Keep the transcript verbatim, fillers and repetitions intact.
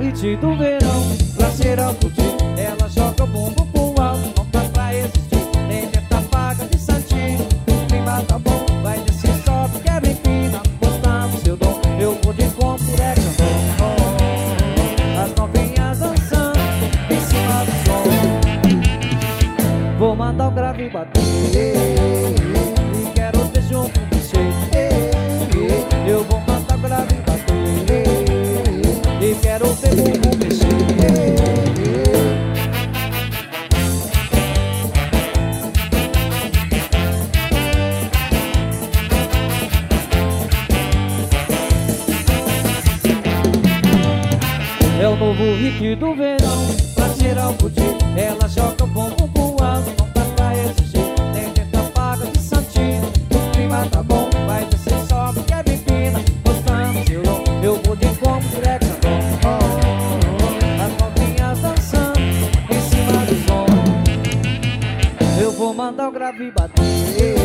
hit do verão, pra ser aplaudir. Ela joga o bumbum pro alto, não tá pra resistir. Nem tenta paga de santinho, o clima tá bom. Vai descer, sobe, quebra, empina, mostrando seu dom. Eu vou de compro, é cantor. As novinhas dançando em cima do som. Vou mandar o grave bater e quero ver junto com você. Eu vou mandar o grave bater e quero ver bumbum mexer. É o novo hit do verão, pra geral curtir. Ela joga o bumbum pro alto, não tá pra exigir. Nem tenta paga de santinho, o clima tá bom. Vai descer, sobe, quer empina, mostrando seu dom. Eu vou de como direto oh, oh, oh. As novinhas dançando em cima do som. Eu vou mandar o grave bater